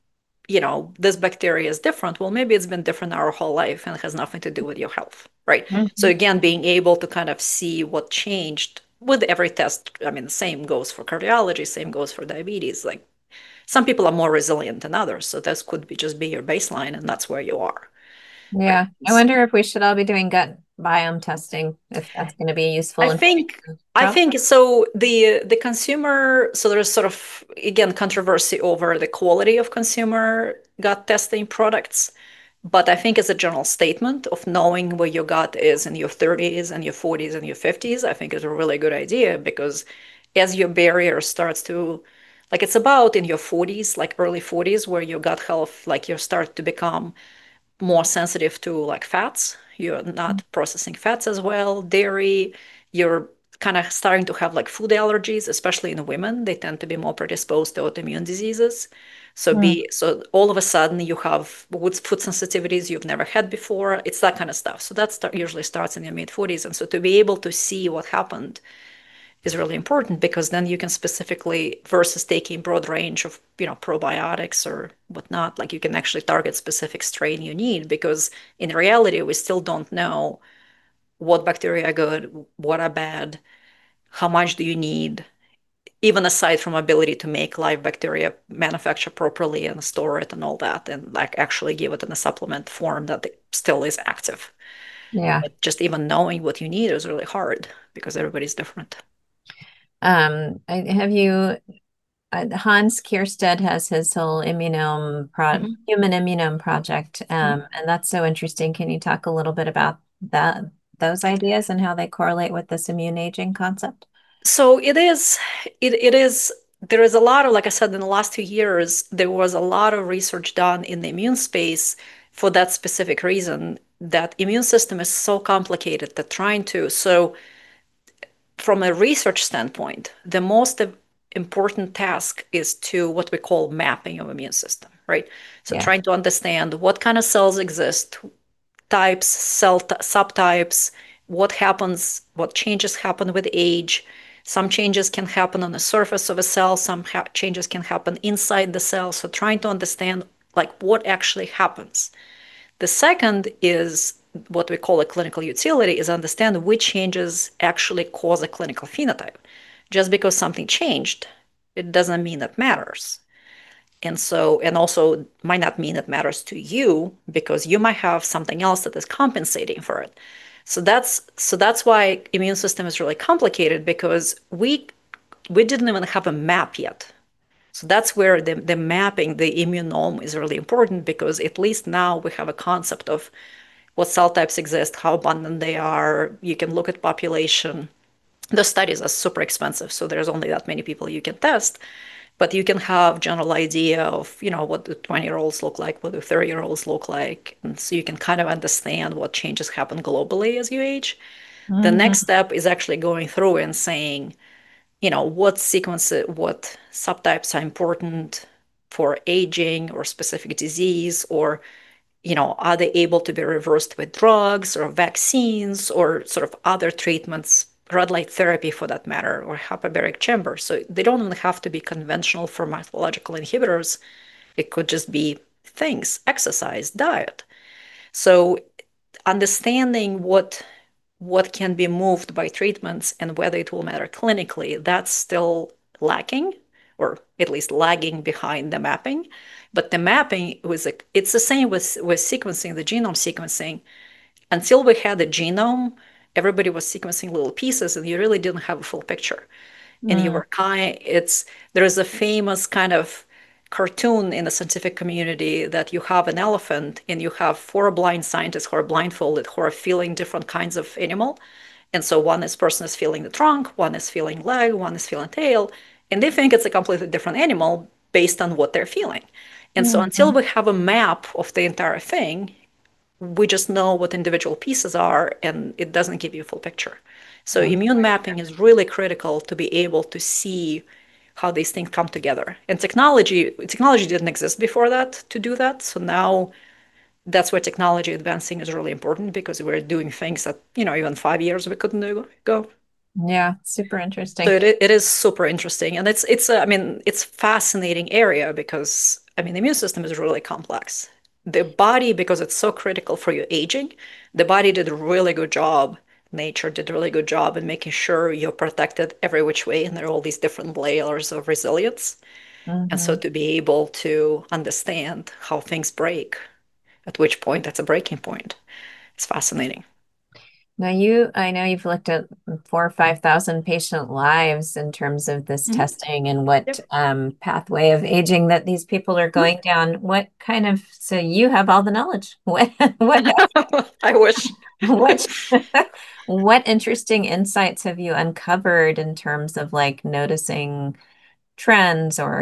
this bacteria is different. Well, maybe it's been different our whole life and it has nothing to do with your health, right? So Hmm. again, being able to kind of see what changed with every test. I mean, the same goes for cardiology, same goes for diabetes. Like some people are more resilient than others, so this could be your baseline, and that's where you are, right? Yeah, I wonder if we should all be doing gut biome testing, if that's going to be I useful think information. I Probably. think so the consumer, so there's sort of again controversy over the quality of consumer gut testing products, but I think as a general statement of knowing where your gut is in your 30s and your 40s and your 50s, I think is a really good idea because as your barrier starts to like it's about in your 40s, like early 40s, where your gut health, like you start to become more sensitive to like fats. You're not processing fats as well, dairy. You're kind of starting to have like food allergies, especially in women. They tend to be more predisposed to autoimmune diseases. Hmm. So all of a sudden you have food sensitivities you've never had before. It's that kind of stuff. So that usually starts in your mid 40s. And so to be able to see what happened is really important because then you can specifically versus taking broad range of probiotics or whatnot, like you can actually target specific strain you need because in reality we still don't know what bacteria are good, what are bad, how much do you need, even aside from ability to make live bacteria manufacture properly and store it and all that and like actually give it in a supplement form that it still is active. Yeah. But just even knowing what you need is really hard because everybody's different. Have you Hans Kierstead has his whole Mhm. human immunome project, Mhm. and that's so interesting. Can you talk a little bit about those ideas and how they correlate with this immune aging concept? So it is, there is a lot of, like I said, in the last 2 years, there was a lot of research done in the immune space for that specific reason, that immune system is so complicated that trying to, so from a research standpoint, the most important task is to what we call mapping of immune system, right? So Yeah, trying to understand what kind of cells exist, types, subtypes, what happens, what changes happen with age. Some changes can happen on the surface of a cell, some changes can happen inside the cell. So trying to understand like what actually happens. The second is what we call a clinical utility, is understand which changes actually cause a clinical phenotype. Just because something changed, it doesn't mean it matters. And so, and also might not mean it matters to you because you might have something else that is compensating for it. So that's why immune system is really complicated because we didn't even have a map yet. So that's where the mapping, the immunome is really important because at least now we have a concept of what cell types exist, how abundant they are. You can look at population. The studies are super expensive, so there's only that many people you can test. But you can have general idea of, what the 20-year-olds look like, what the 30-year-olds look like. And so you can kind of understand what changes happen globally as you age. The next hmm step is actually going through and saying, what sequences, what subtypes are important for aging or specific disease, or are they able to be reversed with drugs or vaccines or sort of other treatments, red light therapy for that matter, or hyperbaric chamber? So they don't even have to be conventional pharmacological inhibitors. It could just be things, exercise, diet. So understanding what can be moved by treatments and whether it will matter clinically, that's still lacking, or at least lagging behind the mapping. But the mapping was like, it's the same with sequencing, the genome sequencing. Until we had the genome, everybody was sequencing little pieces and you really didn't have a full picture. And you were there is a famous kind of cartoon in the scientific community that you have an elephant and you have four blind scientists who are blindfolded who are feeling different kinds of animal. And so person is feeling the trunk, one is feeling leg, one is feeling tail, and they think it's a completely different animal based on what they're feeling. And so until hmm we have a map of the entire thing, we just know what individual pieces are and it doesn't give you a full picture. So immune mapping is really critical to be able to see how these things come together. And technology didn't exist before that to do that. So now that's where technology advancing is really important because we're doing things that, even 5 years we couldn't do go. Yeah, super So interesting. it is super interesting, and I mean it's fascinating area because I mean the immune system is really complex. The body, because it's so critical for your aging, the body did a really good job. Nature did a really good job in making sure you're protected every which way, and there are all these different layers of resilience. And so hmm to be able to understand how things break, at which point that's a breaking point, it's fascinating. Now I know you've looked at 4 or 5 thousand patient lives in terms of this Mhm. testing and what Yep. pathway of aging that these people are going down. So you have all the knowledge. I wish. What, what interesting insights have you uncovered in terms of like noticing trends or,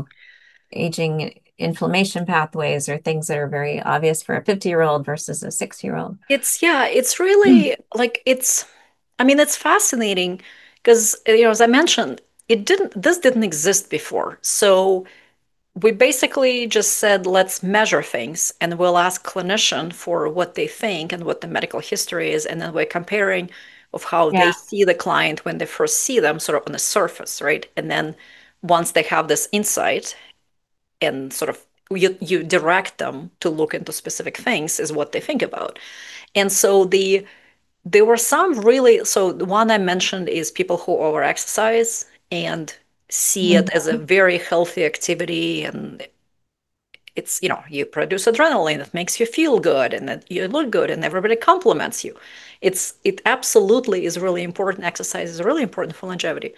aging inflammation pathways or things that are very obvious for a 50-year-old versus a 6-year-old? It's really like I mean, it's fascinating because, as I mentioned, this didn't exist before. So we basically just said, let's measure things and we'll ask clinician for what they think and what the medical history is. And then we're comparing of how they Yeah. see the client when they first see them sort of on the surface, right? And then once they have this insight and sort of you direct them to look into specific things is what they think about. And so there were some really, so the one I mentioned is people who over exercise and see it as a Mhm. very healthy activity. And it's, you produce adrenaline that makes you feel good and that you look good and everybody compliments you. It absolutely is really important. Exercise is really important for longevity.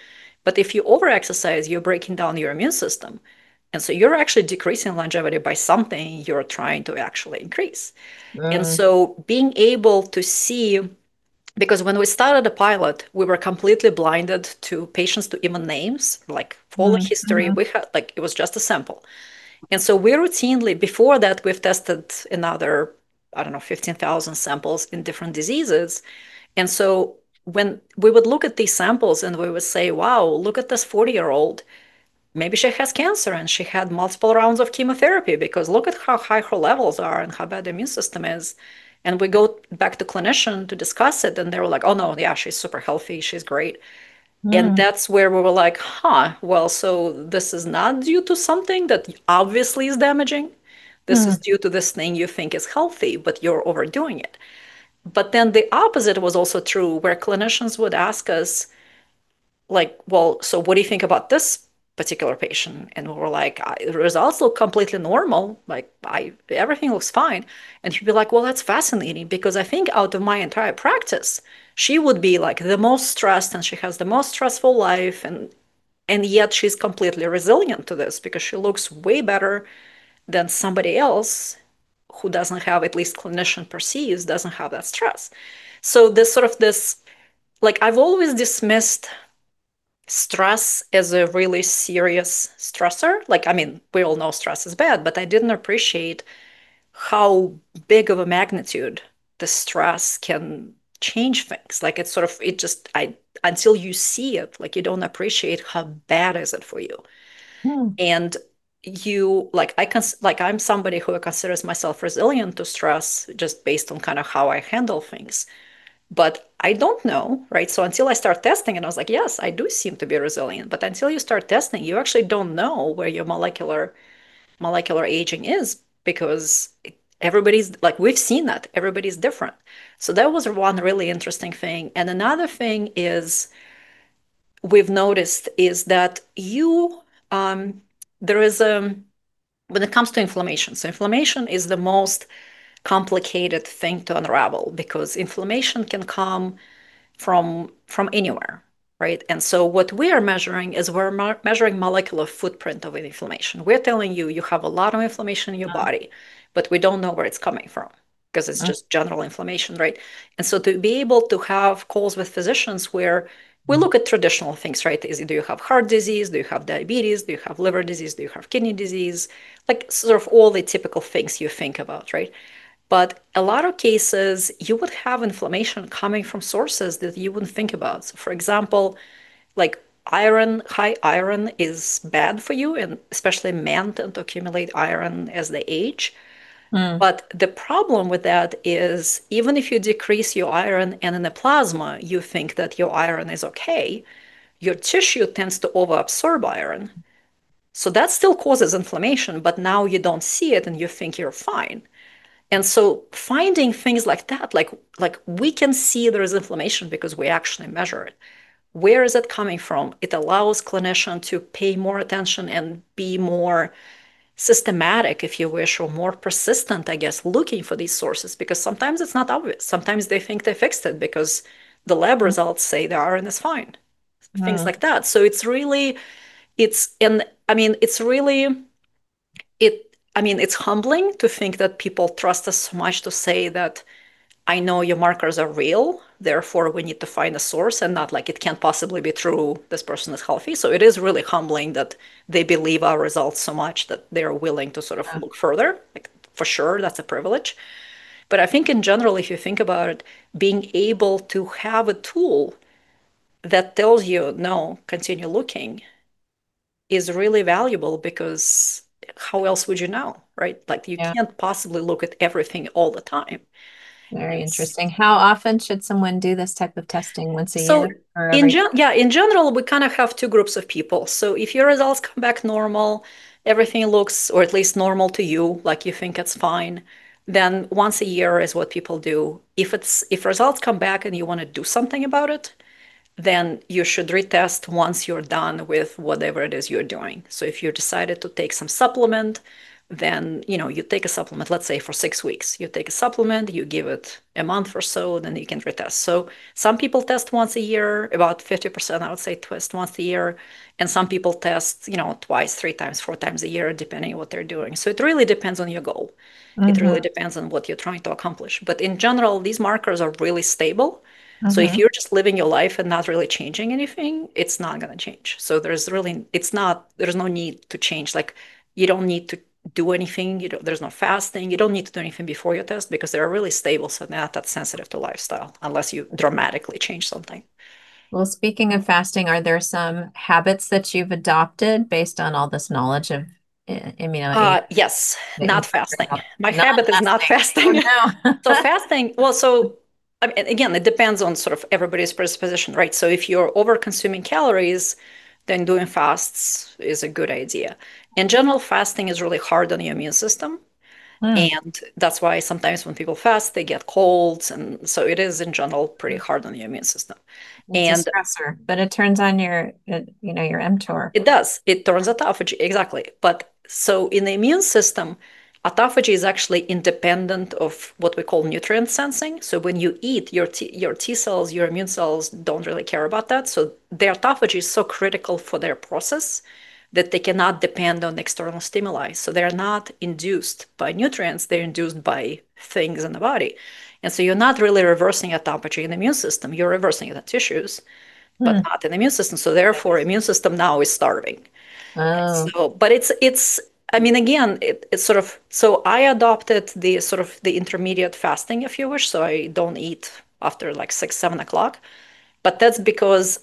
But if you overexercise, you're breaking down your immune system. And so you're actually decreasing longevity by something you're trying to actually increase. And Mm, so being able to see, because when we started the pilot, we were completely blinded to patients to even names, like all the history mhm, we had, like it was just a sample. And so we routinely, before that, we've tested another, I don't know, 15,000 samples in different diseases. And so when we would look at these samples and we would say, wow, look at this 40-year-old, maybe she has cancer and she had multiple rounds of chemotherapy because look at how high her levels are and how bad the immune system is. And we go back to clinician to discuss it, and they were like, oh no, yeah, she's super healthy, she's great. And mm, that's where we were like, huh, well, so this is not due to something that obviously is damaging. This is mm, due to this thing you think is healthy, but you're overdoing it. But then the opposite was also true, where clinicians would ask us, like, well, so what do you think about this particular patient? And we were like, the results look completely normal. Like, everything looks fine. And he'd be like, well, that's fascinating because I think out of my entire practice, she would be like the most stressed and she has the most stressful life. And yet she's completely resilient to this because she looks way better than somebody else who doesn't have, at least clinician perceives, doesn't have that stress. So this, like I've always dismissed stress as a really serious stressor. Like, I mean, we all know stress is bad, but I didn't appreciate how big of a magnitude the stress can change things. Like it's sort of, it just, until you see it, like you don't appreciate how bad is it for you. mm, And like I'm somebody who considers myself resilient to stress just based on kind of how I handle things. But I don't know, right? So until I start testing, and I was like, yes, I do seem to be resilient. But until you start testing, you actually don't know where your molecular aging is because everybody's like we've seen that everybody's different. So that was one really interesting thing. And another thing is we've noticed is that there is a when it comes to inflammation. So inflammation is the most complicated thing to unravel because inflammation can come from anywhere, right? And so what we are measuring is we're measuring molecular footprint of an inflammation. We're telling you you have a lot of inflammation in your body, but we don't know where it's coming from because it's mm, just general inflammation, right? And so to be able to have calls with physicians where we look at traditional things, right? Do you have heart disease? Do you have diabetes? Do you have liver disease? Do you have kidney disease? Like sort of all the typical things you think about, right? But a lot of cases, you would have inflammation coming from sources that you wouldn't think about. So, for example, like iron, high iron is bad for you, and especially men tend to accumulate iron as they age. mm, But the problem with that is even if you decrease your iron and in the plasma, you think that your iron is okay, your tissue tends to overabsorb iron. So that still causes inflammation, but now you don't see it and you think you're fine. And so finding things like that, like we can see there is inflammation because we actually measure it. Where is it coming from? It allows clinician to pay more attention and be more systematic, if you wish, or more persistent, I guess, looking for these sources because sometimes it's not obvious. Sometimes they think they fixed it because the lab results say the iron is fine. Things mm, like that. So it's really, it's, and I mean, it's really I mean, it's humbling to think that people trust us so much to say that I know your markers are real, therefore we need to find a source and not like it can't possibly be true, this person is healthy. So it is really humbling that they believe our results so much that they're willing to sort of yeah, look further. Like for sure, that's a privilege. But I think in general, if you think about it, being able to have a tool that tells you, no, continue looking is really valuable because how else would you know, right? Like you yeah. can't possibly look at everything all the time. Very And interesting. How often should someone do this type of testing? Once a so year or every? in general, we kind of have two groups of people. So if your results come back normal, everything looks, or at least normal to you, like you think it's fine, then once a year is what people do. If results come back and you want to do something about it, then you should retest once you're done with whatever it is you're doing. So if you decided to take some supplement, then you take a supplement, let's say for 6 weeks. You take a supplement, you give it a month or so, then you can retest. So some people test once a year, about 50%, I would say, test once a year. And some people test, twice, 3 times, 4 times a year, depending on what they're doing. So it really depends on your goal. It really Mm-hmm. depends on what you're trying to accomplish. But in general, these markers are really stable. So if Mm-hmm. you're just living your life and not really changing anything, it's not going to change. So there's no need to change. Like you don't need to do anything. There's no fasting. You don't need to do anything before your test because they're really stable. So they're not that sensitive to lifestyle unless you dramatically change something. Well, speaking of fasting, are there some habits that you've adopted based on all this knowledge of immunoaging Yes, that you not figured fasting. out? My Not habit is not fasting. Oh fasting. So no. fasting, well, so I mean, again, it depends on sort of everybody's predisposition, right? So if you're over consuming calories, then doing fasts is a good idea. In general, fasting is really hard on your immune system. Hmm. And that's why sometimes when people fast, they get colds. And so it is in general pretty hard on your immune system. It's a And stressor, but it turns on your mTOR. it does. It turns autophagy, exactly. But so in the immune system, autophagy is actually independent of what we call nutrient sensing. So when you eat, your T cells, your immune cells don't really care about that. So their autophagy is so critical for their process that they cannot depend on external stimuli. So they're not induced by nutrients, they're induced by things in the body. And so you're not really reversing autophagy in the immune system, you're reversing it in tissues but Hmm. not in the immune system. So therefore, immune system now is starving. Oh. So, but it's. I mean, again, it's sort of. So I adopted the sort of the intermediate fasting, if you wish. So I don't eat after like 6, 7 o'clock. But that's because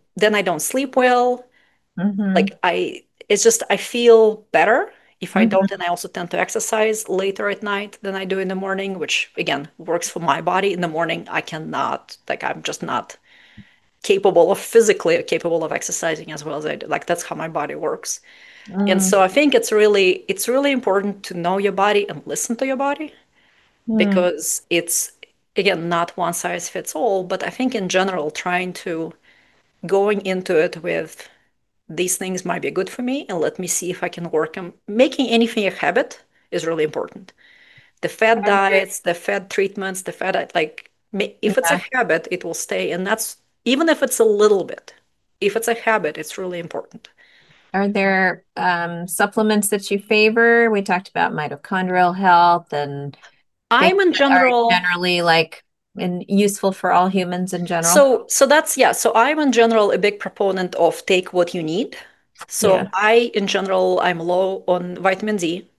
I don't sleep well. Mm-hmm. Like it's just I feel better if I Mm-hmm. don't, and I also tend to exercise later at night than I do in the morning, which again works for my body. In the morning, I cannot. Like I'm just not capable of physically capable of exercising as well as I do. Like that's how my body works. And Mm-hmm. so I think it's really important to know your body and listen to your body because it's again not one size fits all, but I think in general trying to going into it with these things might be good for me and let me see if I can work them. Making anything a habit is really important. The fad Are there, diets, the fad treatments, the fad like if it's a yeah. habit, it will stay, and that's even if it's a little bit. If it's a habit, it's really important. Are there supplements that you favor? We talked about mitochondrial health and things I'm in that are general generally like and useful for all humans in general. so that's yeah. So I'm in general a big proponent of take what you need. So Yeah. I in general I'm low on vitamin D.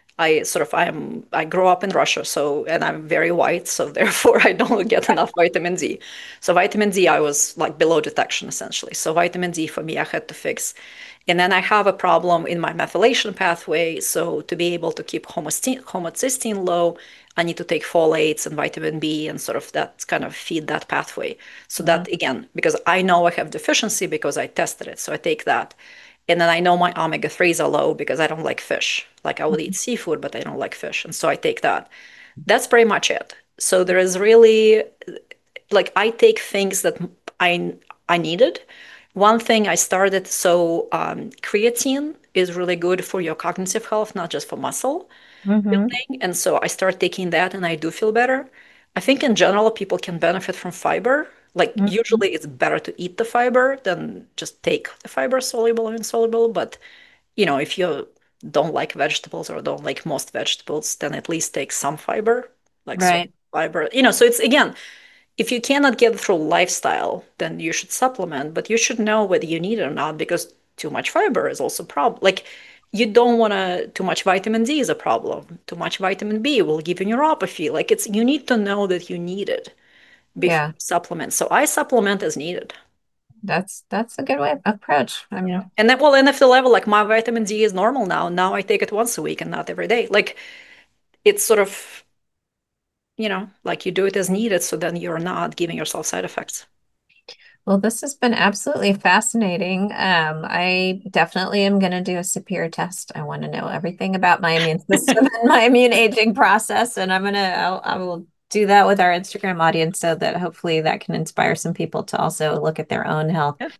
I grew up in Russia, so and I'm very white, so therefore I don't get enough vitamin D. So vitamin D I was like below detection essentially. So vitamin D for me I had to fix. And then I have a problem in my methylation pathway. So to be able to keep homocysteine low, I need to take folates and vitamin B and sort of that kind of feed that pathway. So Mhm. that again, because I know I have deficiency because I tested it. So I take that. And then I know my omega 3s are low because I don't like fish. Like I will eat seafood, but I don't like fish. And so I take that. That's pretty much it. So there is really like I take things that I needed. One thing I started, so creatine is really good for your cognitive health, not just for muscle Mhm. building. And so I start taking that and I do feel better. I think in general, people can benefit from fiber. Like Mhm. usually it's better to eat the fiber than just take the fiber, soluble or insoluble. But if you don't like vegetables or don't like most vegetables, then at least take some fiber, like some Right. fiber. So it's again, if you cannot get through lifestyle, then you should supplement, but you should know whether you need it or not because too much fiber is also a problem. Like you don't want to, too much vitamin D is a problem. Too much vitamin B will give you neuropathy. Like you need to know that you need it before Yeah. you supplement. So I supplement as needed. That's a good way of approach. I Yeah. mean, And then, well, and if the level, like my vitamin D is normal now I take it once a week and not every day. Like it's sort of, like you do it as needed. So then you're not giving yourself side effects. well, this has been absolutely fascinating. I definitely am going to do a Sapir test. I want to know everything about my immune system and my immune aging process, and I will do that with our Instagram audience so that hopefully that can inspire some people to also look at their own health. Yeah.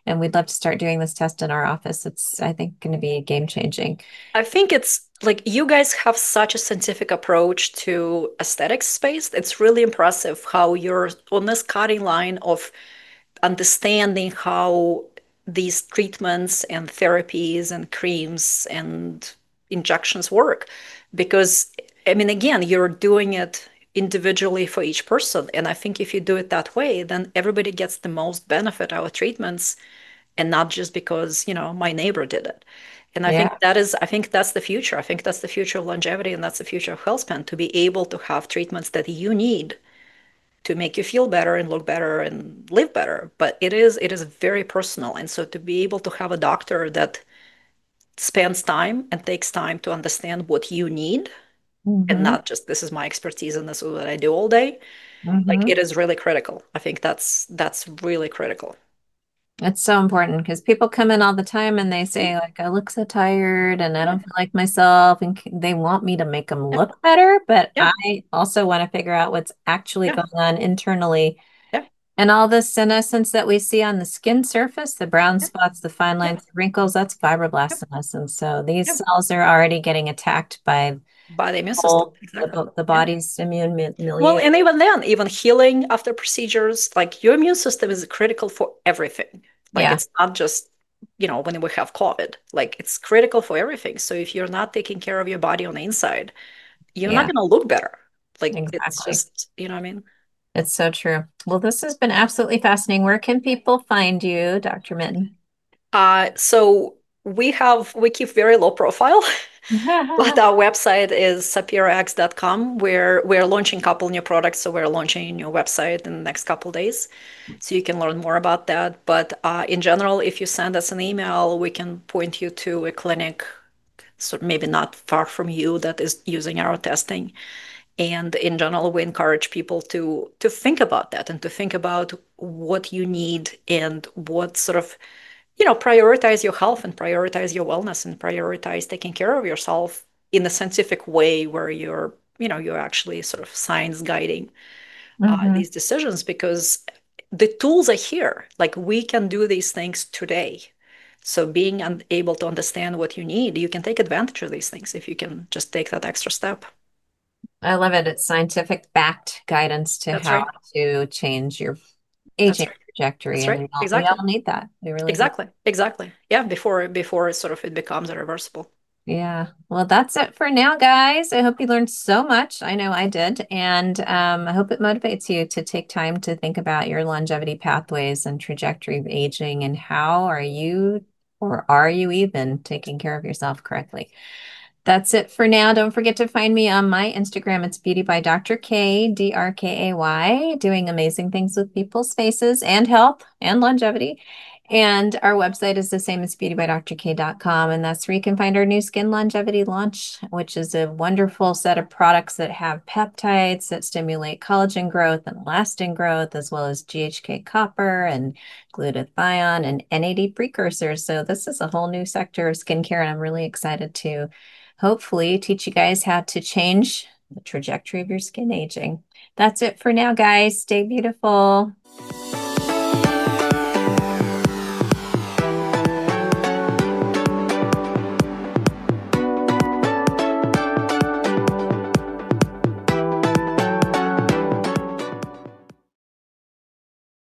And we'd love to start doing this test in our office. It's, I think, going to be game changing. I think it's like you guys have such a scientific approach to aesthetics space. It's really impressive how you're on this cutting line of understanding how these treatments and therapies and creams and injections work. Because, I mean, again, you're doing it individually for each person. And I think if you do it that way, then everybody gets the most benefit out of treatments and not just because, my neighbor did it. And Yeah. I think that's the future. I think that's the future of longevity and that's the future of health span, to be able to have treatments that you need to make you feel better and look better and live better. But it is very personal. And so to be able to have a doctor that spends time and takes time to understand what you need and Hmm. not just this is my expertise and this is what I do all day, like Hmm. it is really critical. I think that's really critical. It's so important because people come in all the time and they Yeah, say, like, I look so tired and I yeah, don't feel like myself. And they want me to make them yeah, look better. But yeah, I also want to figure out what's actually yeah, going on internally. yeah, And all the senescence that we see on the skin surface, the brown yeah, spots, the fine yeah, lines, the wrinkles, that's yeah, fibroblast senescence. So these yeah. cells are already getting attacked by By the immune system. all Exactly. the Yeah. body's immune Well, milieu. and even then, even healing after procedures, like your immune system is critical for everything. Like Yeah, it's not just, when we have COVID, like it's critical for everything. So if you're not taking care of your body on the inside, you're not yeah, going to look better. Like it's exactly. just, you know what I mean? It's so true. Well, this has been absolutely fascinating. Where can people find you, Dr. Mitten? So we keep very low profile. But our website is sapirax.com, where we're launching a couple new products. So we're launching a new website in the next couple days. So you can learn more about that. But in general, if you send us an email, we can point you to a clinic, so maybe not far from you, that is using our testing. And in general, we encourage people to think about that and to think about what you need and what sort of, prioritize your health and prioritize your wellness and prioritize taking care of yourself in a scientific way where you're actually sort of science guiding Hmm. these decisions, because the tools are here. Like we can do these things today. So being able to understand what you need, you can take advantage of these things if you can just take that extra step. I love it. It's scientific backed guidance to That's how right. to change your That's aging right. trajectory. That's And right. we Exactly. all need that. We really do. Exactly. Exactly. Yeah. Before it sort of it becomes irreversible. Yeah. Well, that's it for now, guys. I hope you learned so much. I know I did. And I hope it motivates you to take time to think about your longevity pathways and trajectory of aging and how are you or are you even taking care of yourself correctly? That's it for now. Don't forget to find me on my Instagram. It's Beauty by Dr. K, Drkay, doing amazing things with people's faces and health and longevity. And our website is the same as beautybydrk.com. And that's where you can find our new skin longevity launch, which is a wonderful set of products that have peptides that stimulate collagen growth and elastin growth, as well as GHK copper and glutathione and NAD precursors. So this is a whole new sector of skincare, and I'm really excited to hopefully teach you guys how to change the trajectory of your skin aging. That's it for now, guys. Stay beautiful.